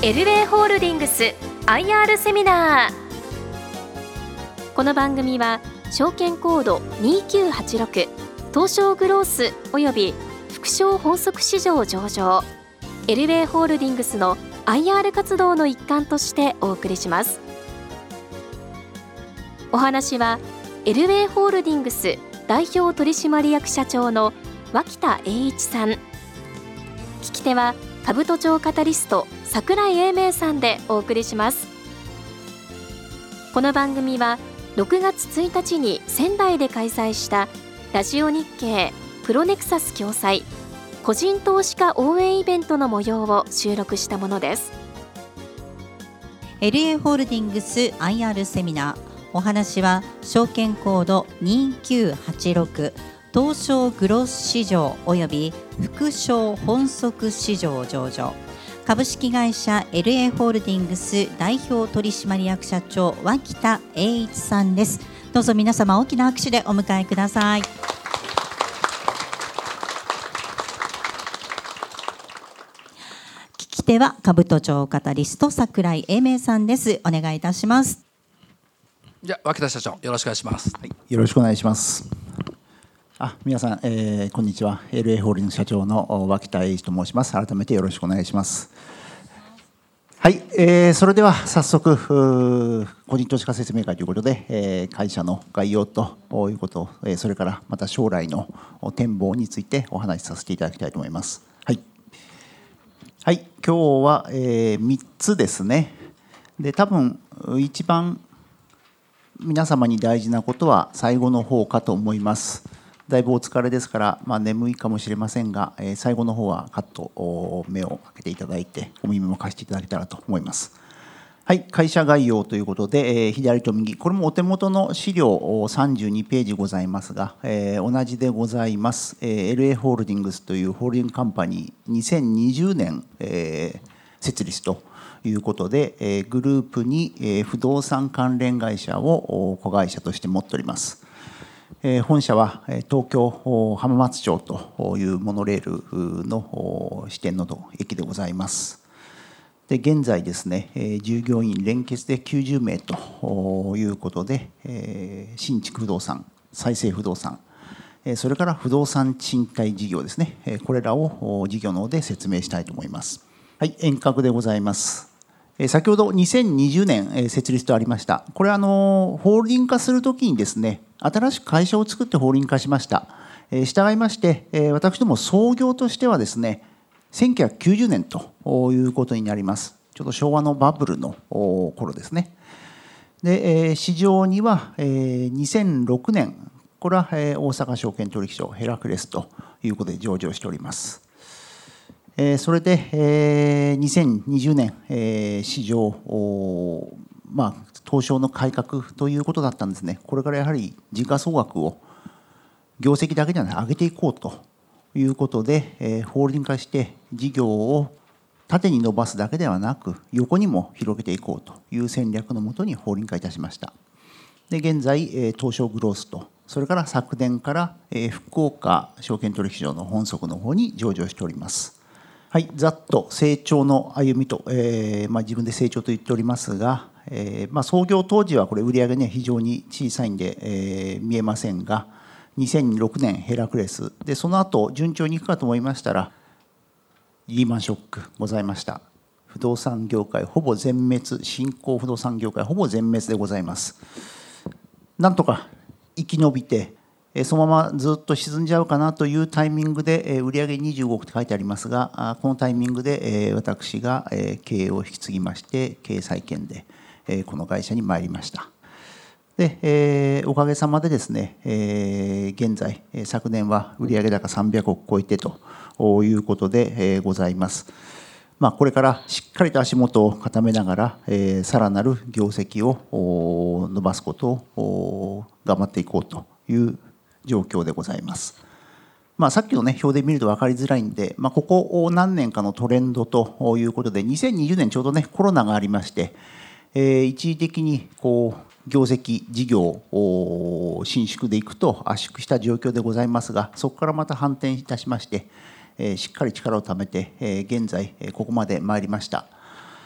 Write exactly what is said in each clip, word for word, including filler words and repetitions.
エルウェイホールディングス アイアール セミナー。この番組は証券コードにきゅうはちろく東証グロースおよび副証本則市場上場エルウェイホールディングスの アイアール 活動の一環としてお送りします。お話はエルウェイホールディングス代表取締役社長の脇田栄一さん。聞き手は兜町カタリスト櫻井英明さんでお送りします。この番組はろくがつついたちに仙台で開催したラジオ日経プロネクサス共催個人投資家応援イベントの模様を収録したものです。 エルエー ホールディングス アイアール セミナー。お話は証券コードにきゅうはちろく東証グロース市場および副証本則市場上場株式会社 エルエー ホールディングス代表取締役社長脇田栄一さんです。どうぞ皆様大きな拍手でお迎えください。聞き手は兜町カタリスト櫻井英明さんです。お願いいたします。 じゃあ脇田社長よろしくお願いします。 はい、よろしくお願いします。あ、皆さん、えー、こんにちは。 エルエー ホールディングス社長の脇田栄一と申します。改めてよろしくお願いします。はい、えー、それでは早速個人投資家説明会ということで、えー、会社の概要ということ、えー、それからまた将来の展望についてお話しさせていただきたいと思います。はい、はい、今日は、えー、みっつですね。で、多分一番皆様に大事なことは最後の方かと思います。だいぶお疲れですから、まあ、眠いかもしれませんが、えー、最後の方はカッと目を開けていただいてお耳も貸していただけたらと思います。はい、会社概要ということで、えー、左と右、これもお手元の資料さんじゅうにページございますが、えー、同じでございます、えー、エルエー ホールディングスというホールディングカンパニーにせんにじゅうねん、えー、設立ということで、えー、グループに、えー、不動産関連会社を子会社として持っております。本社は東京浜松町というモノレールの支店の駅でございます。で、現在ですね、従業員連結できゅうじゅうめいということで、新築不動産、再生不動産、それから不動産賃貸事業ですね、これらを事業の方で説明したいと思います。はい、遠隔でございます。先ほどにせんにじゅうねん設立とありました。これはあのホールディング化するときにですね、新しく会社を作ってホールディング化しました。従いまして、私ども創業としてはですね、せんきゅうひゃくきゅうじゅうねんということになります。ちょっと昭和のバブルの頃ですね。で、市場にはにせんろくねん、これは大阪証券取引所ヘラクレスということで上場しております。それでにせんにじゅうねん市場、まあ、東証の改革ということだったんですね。これからやはり時価総額を業績だけではなく上げていこうということで、ホールディング化して事業を縦に伸ばすだけではなく横にも広げていこうという戦略のもとにホールディング化いたしました。で、現在東証グロースと、それから昨年から福岡証券取引所の本則の方に上場しております。はい、ざっと成長の歩みと、えーまあ、自分で成長と言っておりますが、えーまあ、創業当時はこれ売上ね非常に小さいんで、えー、見えませんが、にせんろくねんヘラクレスで、その後順調にいくかと思いましたらリーマンショックございました。不動産業界ほぼ全滅、新興不動産業界ほぼ全滅でございます。なんとか生き延びて、そのままずっと沈んじゃうかなというタイミングで、売上にじゅうごおくって書いてありますが、このタイミングで私が経営を引き継ぎまして、経営再建でこの会社に参りました。で、おかげさまでですね、現在昨年は売上高さんびゃくおく超えてということでございます。まあ、これからしっかりと足元を固めながら、さらなる業績を伸ばすことを頑張っていこうという状況でございます。まあ、さっきの、ね、表で見ると分かりづらいんで、まあ、ここ何年かのトレンドということで、にせんにじゅうねんちょうど、ね、コロナがありまして、えー、一時的にこう業績事業を伸縮でいくと圧縮した状況でございますが、そこからまた反転いたしまして、えー、しっかり力をためて、えー、現在ここまで参りました。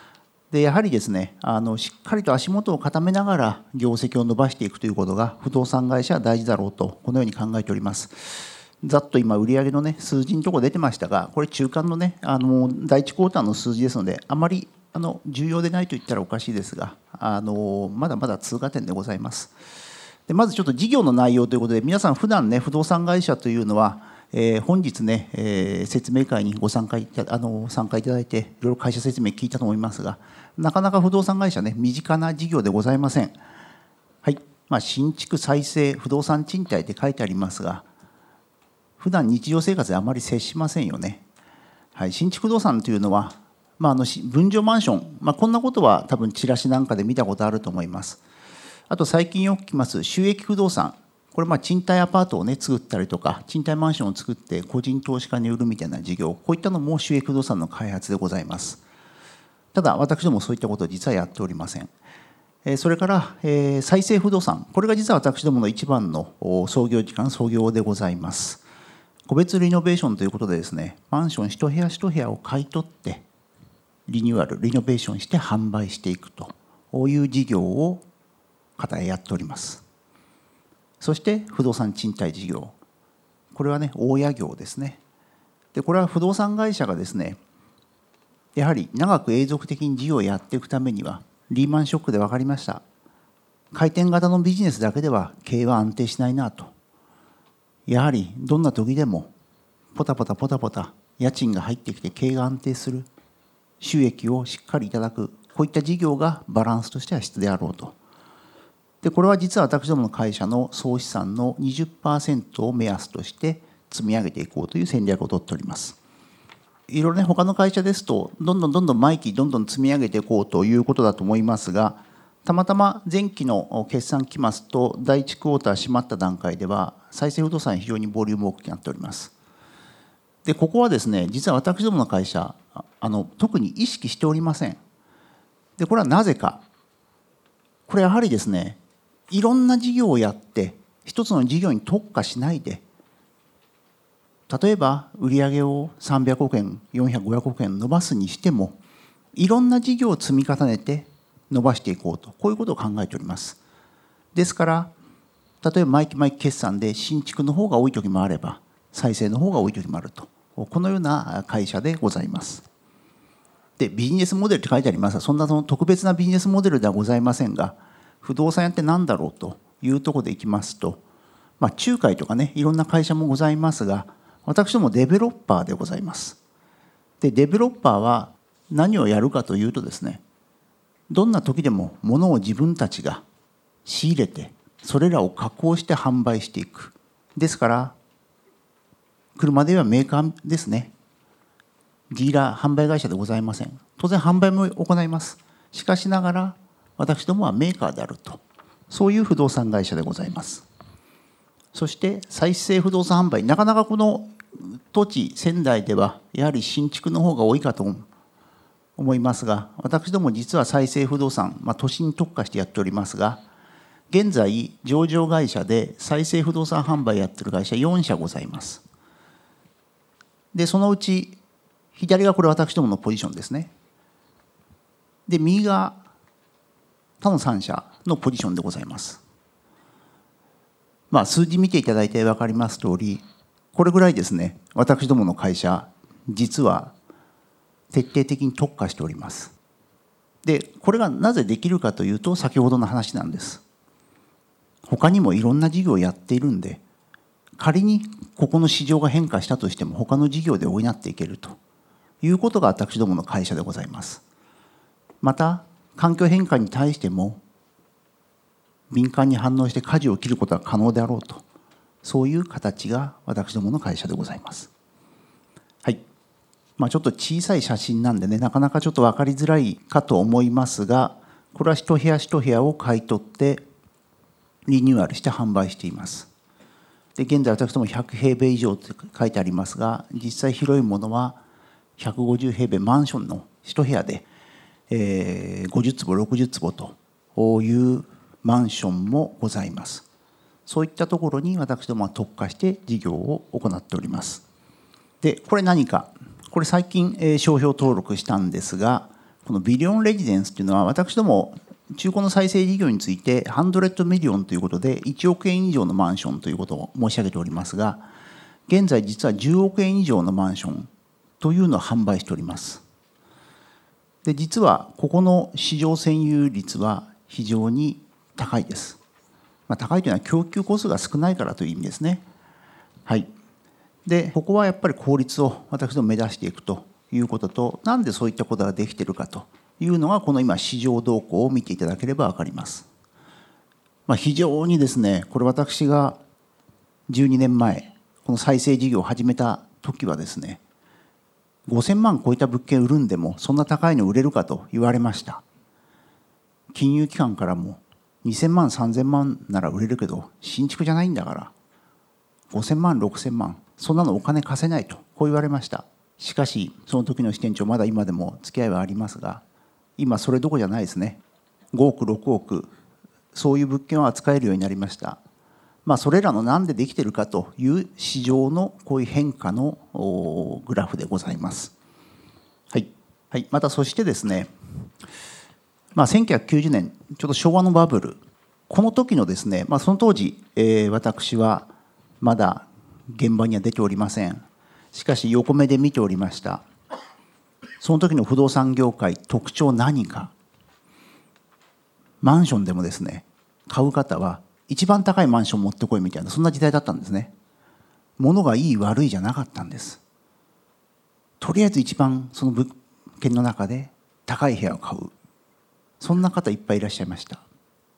でやはりですね、あのしっかりと足元を固めながら業績を伸ばしていくということが不動産会社は大事だろうと、このように考えております。ざっと今、売上の、ね、数字のところ出てましたが、これ、中間の,、ね、あのだいいちクォーターの数字ですので、あまりあの重要でないと言ったらおかしいですが、あのまだまだ通過点でございます。でまずちょっと事業の内容ということで、皆さん、普段ね、不動産会社というのは、えー、本日ね、えー、説明会にご参加いたあの参加いただいて、いろいろ会社説明聞いたと思いますが、なかなか不動産会社ね、身近な事業でございません。はい、まあ、新築再生、不動産賃貸って書いてありますが、普段日常生活であまり接しませんよね。はい、新築不動産というのは、まあ、あの分譲マンション、まあ、こんなことは多分チラシなんかで見たことあると思います。あと最近よく聞きます収益不動産、これまあ賃貸アパートを、ね、作ったりとか、賃貸マンションを作って個人投資家に売るみたいな事業、こういったのも収益不動産の開発でございます。ただ、私どもそういったことを実はやっておりません。それから再生不動産、これが実は私どもの一番の創業時間、創業でございます。個別リノベーションということでですね、マンション一部屋一部屋を買い取って、リニューアル、リノベーションして販売していくという事業を片やっております。そして不動産賃貸事業、これはね、大家業ですね。で、これは不動産会社がですね、やはり長く永続的に事業をやっていくためには、リーマンショックで分かりました。回転型のビジネスだけでは経営は安定しないなと。やはりどんな時でもポタポタポタポタ家賃が入ってきて経営が安定する、収益をしっかりいただく、こういった事業がバランスとしては質であろうと。でこれは実は私どもの会社の総資産の にじゅっパーセント を目安として積み上げていこうという戦略を取っております。いろいろね、他の会社ですとどんどんどんどん毎期どんどん積み上げていこうということだと思いますが、たまたま前期の決算期末とだいいちクォーター閉まった段階では再生不動産非常にボリューム大きくなっております。でここはですね、実は私どもの会社あの特に意識しておりません。でこれはなぜか、これやはりですね、いろんな事業をやって一つの事業に特化しないで、例えば売上をさんびゃくおくえん、よんひゃく、ごひゃくおくえん伸ばすにしても、いろんな事業を積み重ねて伸ばしていこうと、こういうことを考えております。ですから例えば毎期毎期決算で新築の方が多い時もあれば再生の方が多い時もあると、このような会社でございます。でビジネスモデルって書いてありますが、そんなその特別なビジネスモデルではございませんが、不動産屋って何だろうというところでいきますと、まあ、仲介とかね、いろんな会社もございますが、私どもデベロッパーでございます。でデベロッパーは何をやるかというとですね、どんな時でも物を自分たちが仕入れて、それらを加工して販売していく。ですから車ではメーカーですね、ディーラー販売会社でございません。当然販売も行います。しかしながら私どもはメーカーであると、そういう不動産会社でございます。そして再生不動産販売、なかなかこの土地仙台ではやはり新築の方が多いかと思いますが、私ども実は再生不動産、まあ、都心に特化してやっておりますが、現在上場会社で再生不動産販売やってる会社よんしゃございます。でそのうち左がこれ私どものポジションですね。で右が他のさんしゃのポジションでございます。まあ、数字見ていただいて分かりますとおり、これぐらいですね、私どもの会社実は徹底的に特化しております。でこれがなぜできるかというと、先ほどの話なんです。他にもいろんな事業をやっているんで、仮にここの市場が変化したとしても他の事業で補っていけるということが私どもの会社でございます。また環境変化に対しても敏感に反応して舵を切ることが可能であろうと、そういう形が私どもの会社でございます。はい。まあ、ちょっと小さい写真なんでね、なかなかちょっと分かりづらいかと思いますが、これは一部屋一部屋を買い取ってリニューアルして販売しています。で現在私どもひゃくへいべい以上と書いてありますが、実際広いものはひゃくごじゅうへいべい、マンションの一部屋で、えー、ごじゅっつぼろくじゅっつぼというマンションもございます。そういったところに私どもは特化して事業を行っております。でこれ何か、これ最近商標登録したんですが、 このビリオンレジデンスというのは、私ども中古の再生事業についてひゃくミリオンということでいちおくえん以上のマンションということを申し上げておりますが、現在実はじゅうおくえん以上のマンションというのを販売しております。で、実はここの市場占有率は非常に高いです。まあ、高いというのは供給個数が少ないからという意味ですね。はい。で、ここはやっぱり効率を私ども目指していくということと、なんでそういったことができているかというのが、この今市場動向を見ていただければ分かります。まあ、非常にですね、これ私がじゅうにねんまえこの再生事業を始めた時はですね、ごせんまん超えた物件売るんでもそんな高いの売れるかと言われました。金融機関からもにせんまんさんぜんまんなら売れるけど新築じゃないんだからごせんまんろくせんまんそんなのお金貸せないと、こう言われました。しかしその時の支店長、まだ今でも付き合いはありますが、今それどころじゃないですね。ごおくろくおく、そういう物件を扱えるようになりました。まあ、それらのなんでできているかという市場のこういう変化のグラフでございます。はい、はい、またそしてですね、まあ、せんきゅうひゃくきゅうじゅうねん、ちょっと昭和のバブル、この時のですね、まあ、その当時、えー、私はまだ現場には出ておりません。しかし横目で見ておりました。その時の不動産業界、特徴何か。マンションでもですね、買う方は一番高いマンション持ってこいみたいな、そんな時代だったんですね。物がいい悪いじゃなかったんです。とりあえず一番その物件の中で高い部屋を買う、そんな方いっぱいいらっしゃいました。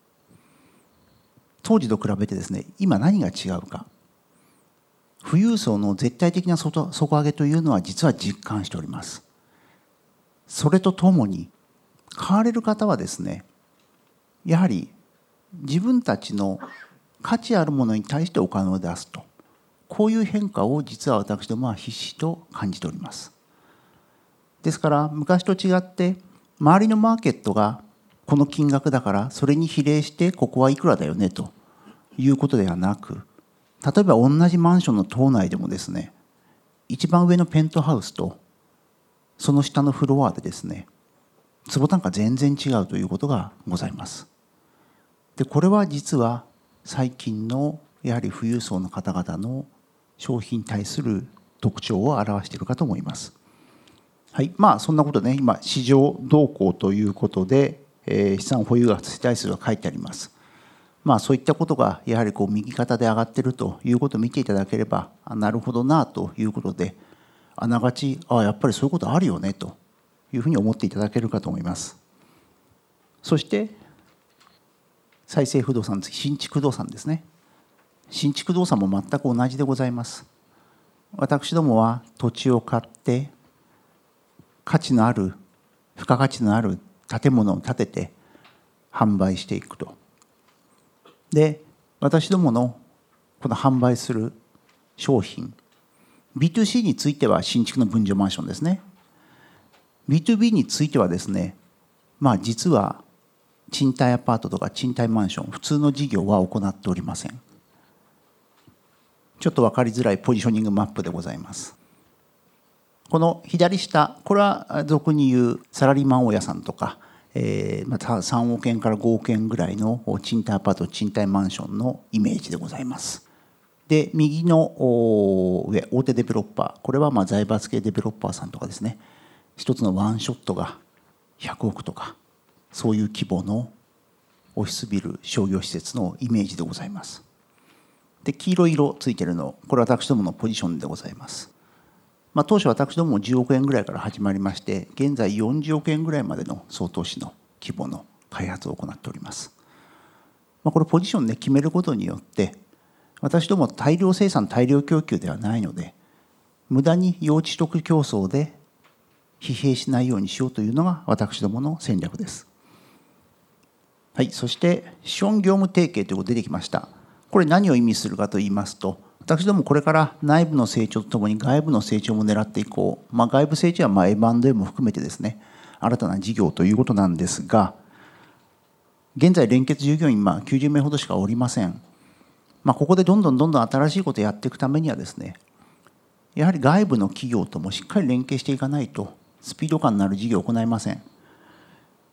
当時と比べてですね、今何が違うか。富裕層の絶対的な底上げというのは実は実感しております。それとともに買われる方はですね、やはり自分たちの価値あるものに対してお金を出すと、こういう変化を実は私どもはひしひしと感じております。ですから昔と違って周りのマーケットがこの金額だからそれに比例してここはいくらだよねということではなく、例えば同じマンションの棟内でもですね、一番上のペントハウスとその下のフロアでですね、坪単価全然違うということがございます。で、これは実は最近のやはり富裕層の方々の商品に対する特徴を表しているかと思います。はい、まあそんなことで、ね、今市場動向ということで、えー、資産保有額世帯数が書いてあります。まあそういったことがやはりこう右肩で上がっているということを見ていただければ、なるほどなということで、あながちあやっぱりそういうことあるよねというふうに思っていただけるかと思います。そして再生不動産、新築不動産ですね。新築不動産も全く同じでございます。私どもは土地を買って価値のある付加価値のある建物を建てて販売していくと。で、私どものこの販売する商品 ビーツーシー については新築の分譲マンションですね。 ビーツービー についてはですね、まあ実は賃貸アパートとか賃貸マンション、普通の事業は行っておりません。ちょっと分かりづらいポジショニングマップでございます。この左下、これは俗に言うサラリーマン大家さんとか、えー、またさんおくえんからごおくえんぐらいの賃貸アパート、賃貸マンションのイメージでございます。で、右の上、大手デベロッパー、これはまあ財閥系デベロッパーさんとかですね、一つのワンショットがひゃくおくとか、そういう規模のオフィスビル、商業施設のイメージでございます。で、黄色い色ついてるの、これは私どものポジションでございます。まあ、当初私どももじゅうおくえんぐらいから始まりまして、現在よんじゅうおくえんぐらいまでの総投資の規模の開発を行っております。まあ、これポジションで決めることによって、私ども大量生産、大量供給ではないので、無駄に用地取得競争で疲弊しないようにしようというのが私どもの戦略です。はい、そして資本業務提携ということが出てきました。これ何を意味するかと言いますと、私どもこれから内部の成長とともに外部の成長も狙っていこう、まあ、外部成長はまあ エムアンドエー も含めてですね、新たな事業ということなんですが、現在連結従業員まあきゅうじゅうめいほどしかおりません。まあ、ここでどんどんどんどん新しいことをやっていくためにはですね、やはり外部の企業ともしっかり連携していかないとスピード感のある事業を行いません。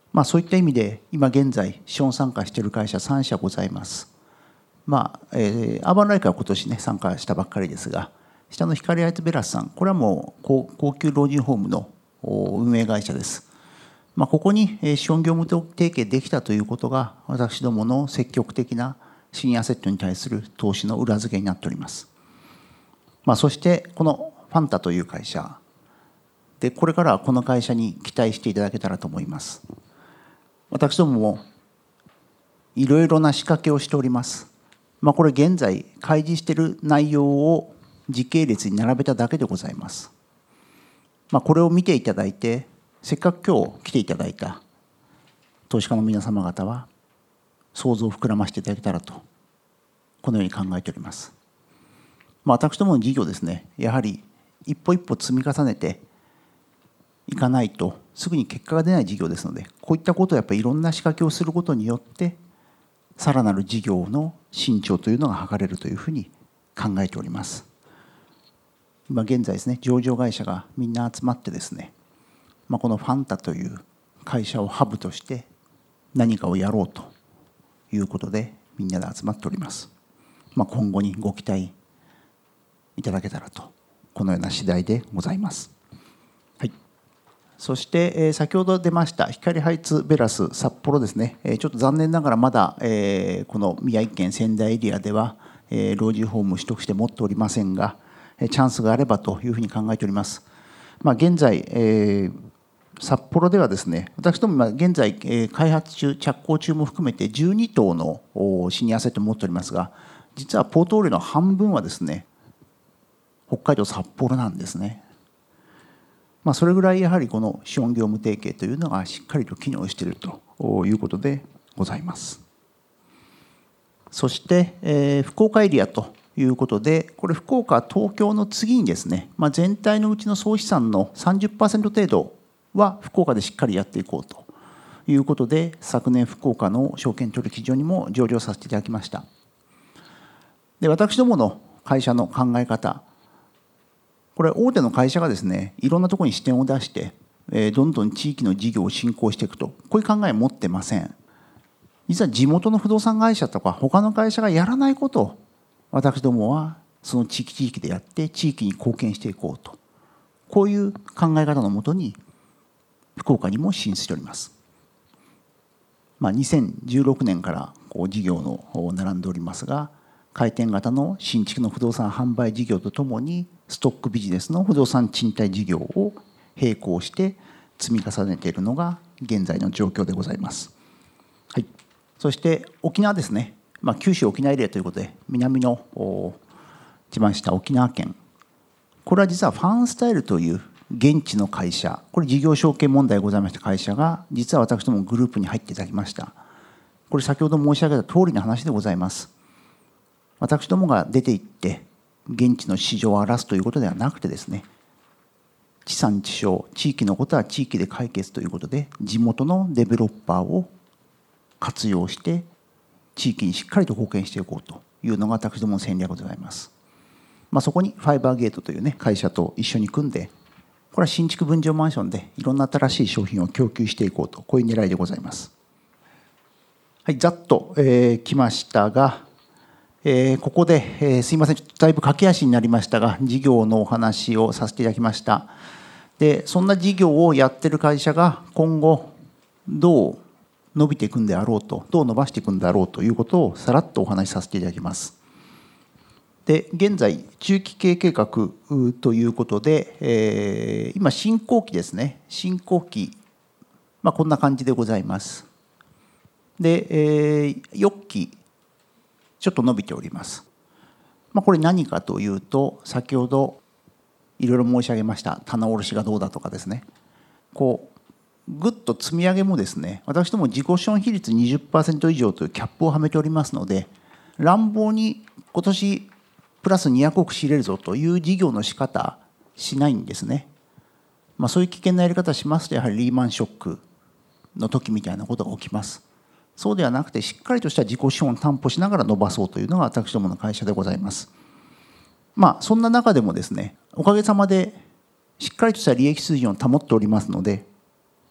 まあ、そういった意味で今現在資本参加している会社さん社ございます。まあえー、アーバンライクは今年ね参加したばっかりですが、下の光アイトベラスさん、これはもう 高, 高級老人ホームの運営会社です。まあ、ここに資本業務提携できたということが、私どもの積極的なシニアアセットに対する投資の裏付けになっております。まあ、そしてこのファンタという会社で、これからはこの会社に期待していただけたらと思います。私どももいろいろな仕掛けをしております。まあ、これ現在開示している内容を時系列に並べただけでございます。まあ、これを見ていただいて、せっかく今日来ていただいた投資家の皆様方は想像を膨らませていただけたらと、このように考えております。まあ、私どもの事業ですね、やはり一歩一歩積み重ねていかないとすぐに結果が出ない事業ですので、こういったことをやっぱりいろんな仕掛けをすることによってさらなる事業の伸長というのが図れるというふうに考えております。今現在ですね、上場会社がみんな集まってですね、まあ、このファンタという会社をハブとして何かをやろうということでみんなで集まっております。まあ、今後にご期待いただけたらと、このような次第でございます。はい、そして、えー、先ほど出ました光ハイツベラス札幌ですね、えー、ちょっと残念ながらまだ、えー、この宮城県仙台エリアでは、えー、老人ホームを取得して持っておりませんが、チャンスがあればというふうに考えております。まあ、現在、えー、札幌ではですね、私ども今現在、えー、開発中、着工中も含めてじゅうに棟のシニアアセットを持っておりますが、実はポートフォリオの半分はですね、北海道札幌なんですね。まあ、それぐらいやはりこの資本業務提携というのがしっかりと機能しているということでございます。そして、えー、福岡エリアということで、これ福岡は東京の次にですね、まあ、全体のうちの総資産の さんじゅっパーセント 程度は福岡でしっかりやっていこうということで、昨年福岡の証券取引所にも上場させていただきました。で、私どもの会社の考え方、これ大手の会社がですね、いろんなところに視点を出して、えー、どんどん地域の事業を進行していくと、こういう考えを持ってません。実は地元の不動産会社とか他の会社がやらないことを私どもはその地域地域でやって地域に貢献していこうと、こういう考え方のもとに福岡にも進出しております。まあ、にせんじゅうろくねんからこう事業の並んでおりますが、回転型の新築の不動産販売事業とともにストックビジネスの不動産賃貸事業を並行して積み重ねているのが現在の状況でございます。はい、そして沖縄ですね、まあ、九州沖縄エリアということで南の一番下沖縄県、これは実はファンスタイルという現地の会社、これ事業承継問題ございました会社が実は私どもグループに入っていただきました。これ先ほど申し上げた通りの話でございます。私どもが出て行って現地の市場を荒らすということではなくてですね、地産地消、地域のことは地域で解決ということで、地元のデベロッパーを活用して地域にしっかりと貢献していこうというのが私どもの戦略でございます。まあ、そこにファイバーゲートという、ね、会社と一緒に組んで、これは新築分譲マンションでいろんな新しい商品を供給していこうと、こういう狙いでございます。はい、ざっと、えー、来ましたが、えー、ここで、えー、すいません、ちょっとだいぶ駆け足になりましたが、事業のお話をさせていただきました。で、そんな事業をやってる会社が今後どう伸びていくんであろうと、どう伸ばしていくんだろうということをさらっとお話しさせていただきます。で、現在中期経営計画ということで、えー、今進行期ですね、進行期、まあ、こんな感じでございます。で、えー、よっきちょっと伸びております。まあ、これ何かというと、先ほどいろいろ申し上げました棚卸しがどうだとかですね、こうぐっと積み上げもですね、私ども自己資本比率 にじゅっパーセント 以上というキャップをはめておりますので、乱暴に今年プラスにひゃくおく仕入れるぞという事業の仕方しないんですね。まあ、そういう危険なやり方しますと、やはりリーマンショックの時みたいなことが起きます。そうではなくて、しっかりとした自己資本を担保しながら伸ばそうというのが私どもの会社でございます。まあ、そんな中でもですね、おかげさまでしっかりとした利益水準を保っておりますので、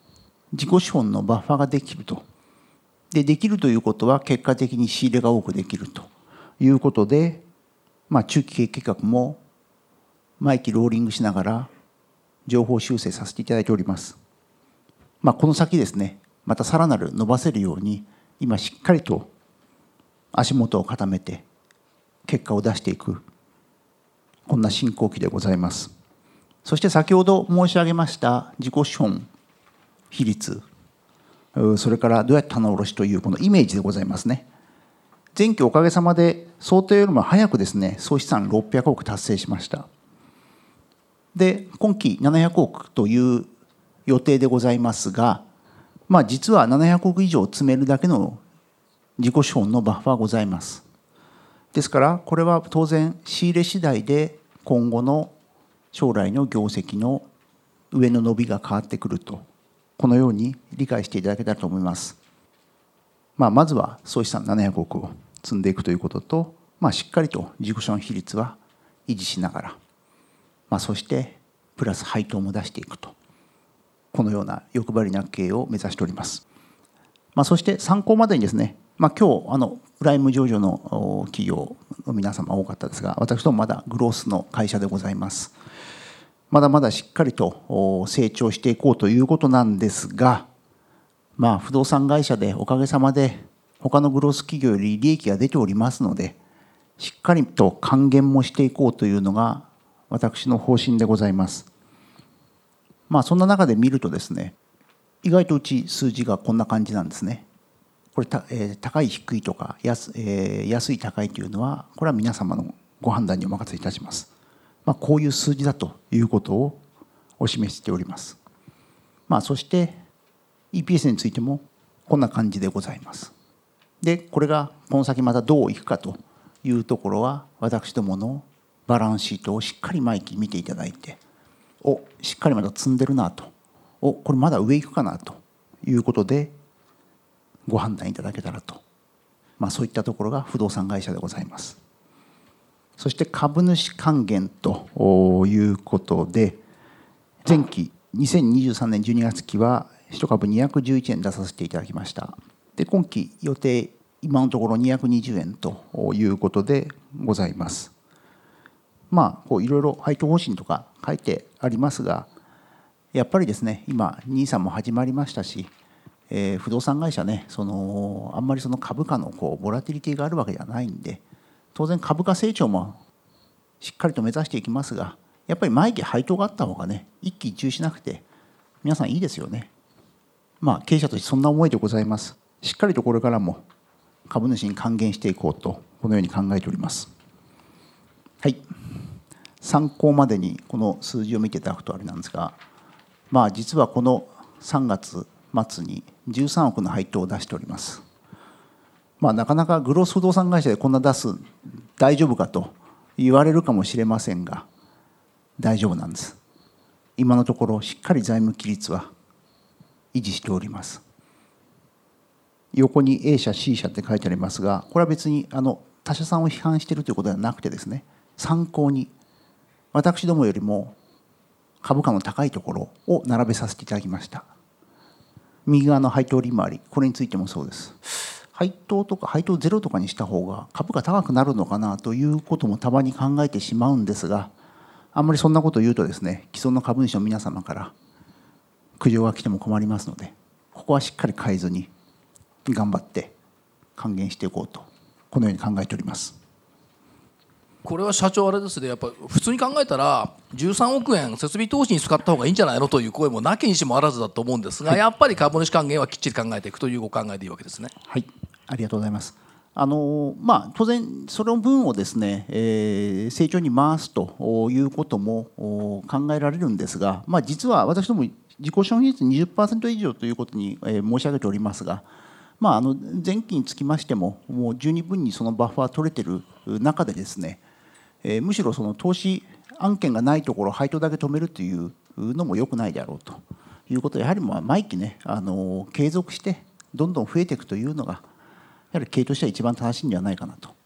自己資本のバッファーができると。で、できるということは結果的に仕入れが多くできるということで、まあ、中期経営計画も毎期ローリングしながら情報修正させていただいております。まあ、この先ですね、またさらなる伸ばせるように、今しっかりと足元を固めて結果を出していく、こんな進行期でございます。そして先ほど申し上げました自己資本比率、それからどうやって棚卸しというこのイメージでございますね。前期おかげさまで想定よりも早くですね、総資産ろっぴゃくおく達成しました。で、今期ななひゃくおくという予定でございますが、まあ実はななひゃくおく以上積めるだけの自己資本のバッファーございます。ですからこれは当然仕入れ次第で今後の将来の業績の上の伸びが変わってくると、このように理解していただけたらと思います。まあ、まずは総資産ななひゃくおくを積んでいくということと、まあ、しっかりと自己資本比率は維持しながら、まあ、そしてプラス配当も出していくと、このような欲張りな経営を目指しております。まあ、そして参考までにですね、まあ、今日あのプライム上場の企業の皆様多かったですが、私どもまだグロースの会社でございます。まだまだしっかりと成長していこうということなんですが、まあ、不動産会社でおかげさまで他のグロース企業より利益が出ておりますので、しっかりと還元もしていこうというのが私の方針でございます。まあ、そんな中で見るとですね、意外とうち数字がこんな感じなんですね。これた、えー、高い低いとか 安,、えー、安い高いというのは、これは皆様のご判断にお任せいたします。まあ、こういう数字だということをお示ししております。まあ、そして イーピーエス についてもこんな感じでございます。で、これがこの先またどういくかというところは、私どものバランスシートをしっかり毎期見ていただいて、お、しっかりまだ積んでるなと、お、これまだ上いくかなということでご判断いただけたらと、まあ、そういったところが不動産会社でございます。そして株主還元ということで、前期にせんにじゅうさんねんじゅうにがつ期はいち株にひゃくじゅういちえん出させていただきました。で、今期予定今のところにひゃくにじゅうえんということでございます。まあ、こういろいろ配当方針とか書いてありますが、やっぱりですね、今ニーサも始まりましたし、えー、不動産会社ね、そのあんまりその株価のこうボラティリティがあるわけではないんで、当然株価成長もしっかりと目指していきますが、やっぱり毎期配当があった方がね、一喜一憂しなくて皆さんいいですよね。まあ、経営者としてそんな思いでございます。しっかりとこれからも株主に還元していこうと、このように考えております。はい、参考までにこの数字を見ていただくとあれなんですが、まあ、実はこのさんがつ末にじゅうさんおくの配当を出しております。まあ、なかなかグロース不動産会社でこんな出す大丈夫かと言われるかもしれませんが、大丈夫なんです。今のところしっかり財務規律は維持しております。横に A 社 C 社って書いてありますが、これは別にあの他社さんを批判しているということではなくてですね、参考に私どもよりも株価の高いところを並べさせていただきました。右側の配当利回り、これについてもそうです。配当とか配当ゼロとかにした方が株価高くなるのかなということもたまに考えてしまうんですが、あんまりそんなことを言うとですね、既存の株主の皆様から苦情が来ても困りますので、ここはしっかり変えずに頑張って還元していこうと、このように考えております。 これは社長あれですね、やっぱ普通に考えたらじゅうさんおくえん設備投資に使った方がいいんじゃないのという声もなきにしもあらずだと思うんですが、はい、やっぱり株主還元はきっちり考えていくというご考えでいいわけですね。 はい、ありがとうございます。あのまあ、当然その分をですね、えー、成長に回すということも考えられるんですが、まあ、実は私ども自己資本比率 にじゅっパーセント 以上ということに申し上げておりますが、まあ、あの前期につきましてももう十二分にそのバッファー取れている中でですね、えー、むしろその投資案件がないところ配当だけ止めるというのも良くないであろうということで、やはりまあ毎期ね、あの継続してどんどん増えていくというのがやはり経営としては一番正しいんではないかなと、こ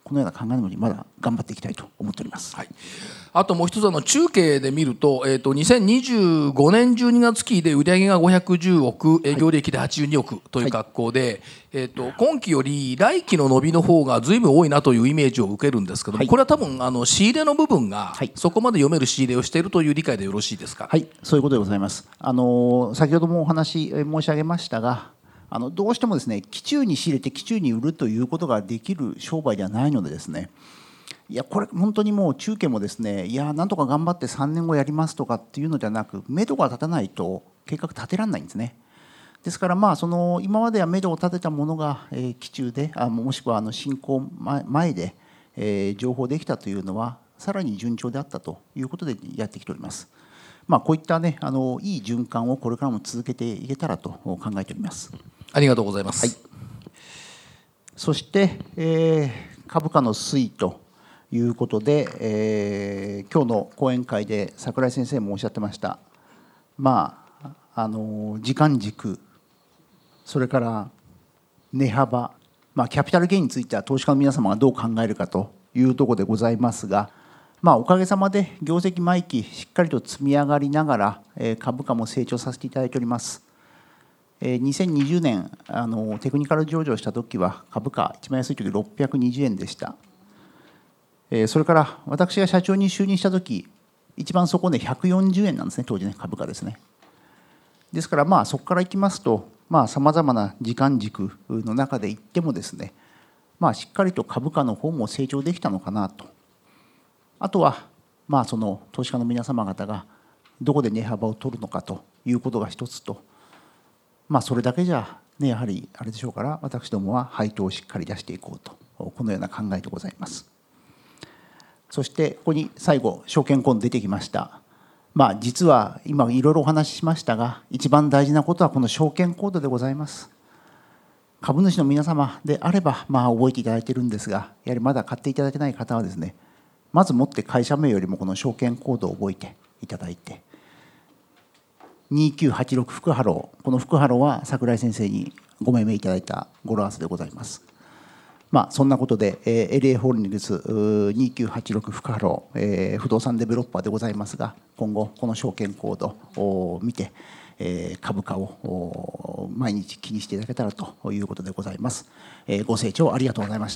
このような考えのもとにまだ頑張っていきたいと思っております。 はい、あともう一つあの中継で見ると、えー、とにせんにじゅうごねんじゅうにがつ期で売上がごひゃくじゅうおく、営業利益ではちじゅうにおくという格好で、はい、えー、と今期より来期の伸びの方がずいぶん多いなというイメージを受けるんですけども、はい、これは多分あの仕入れの部分がそこまで読める仕入れをしているという理解でよろしいですか。 はい、そういうことでございます。あの先ほどもお話申し上げましたが、あのどうしてもですね、期中に仕入れて期中に売るということができる商売ではないのでですね、いやこれ本当にもう中継もですね、いやなんとか頑張ってさんねんごやりますとかっていうのではなく、目処が立たないと計画立てられないんですね。ですからまあその今までは目処を立てたものが、えー、期中であもしくはあの進行前で、えー、情報できたというのはさらに順調であったということでやってきております。まあこういったね、あのいい循環をこれからも続けていけたらと考えております。 ありがとうございます。 はい、そして、えー、株価の推移ということで、えー、今日の講演会で櫻井先生もおっしゃってました。まああの時間軸、それから値幅、まあ、キャピタルゲインについては投資家の皆様がどう考えるかというところでございますが、まあ、おかげさまで業績毎期しっかりと積み上がりながら、えー、株価も成長させていただいております。にせんにじゅうねんあのテクニカル上場した時は株価一番安い時ろっぴゃくにじゅうえんでした。それから私が社長に就任した時一番底値ひゃくよんじゅうえんなんですね、当時ね、株価ですね。ですからまあそこからいきますとさまざまな時間軸の中でいってもですね、まあしっかりと株価の方も成長できたのかなと。あとはまあその投資家の皆様方がどこで値幅を取るのかということが一つと、まあそれだけじゃね、やはりあれでしょうから、私どもは配当をしっかり出していこうと、このような考えでございます。そしてここに最後証券コード出てきました。まあ実は今いろいろお話ししましたが、一番大事なことはこの証券コードでございます。株主の皆様であればまあ覚えていただいているんですが、やはりまだ買っていただけない方はですね、まずもって会社名よりもこの証券コードを覚えていただいて、にきゅうはちろく福ハロー、この福ハローは櫻井先生にご命名いただいた語呂合わせでございます。まあそんなことで、えー、エルエー ホールディングスにきゅうはちろく福ハロー、えー、不動産デベロッパーでございますが、今後この証券コードを見て、えー、株価を毎日気にしていただけたらということでございます。えー、ご清聴ありがとうございました。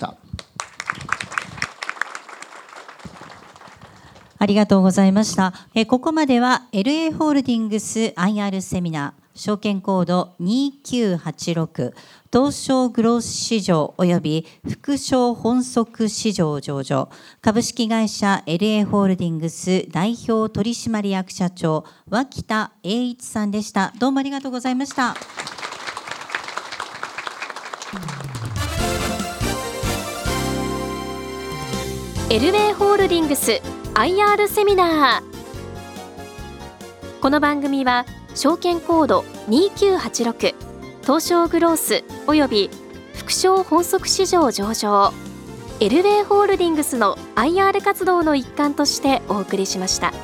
ありがとうございました。えここまでは エルエー ホールディングス アイアール セミナー、証券コードにきゅうはちろく、東証グロース市場および副証本則市場上場、株式会社 エルエー ホールディングス代表取締役社長、脇田栄一さんでした。どうもありがとうございました。 エルエー ホールディングスアイアール セミナー。この番組は証券コードにきゅうはちろく、東証グロースおよび副証本則市場上場 エルエー ホールディングスの アイアール 活動の一環としてお送りしました。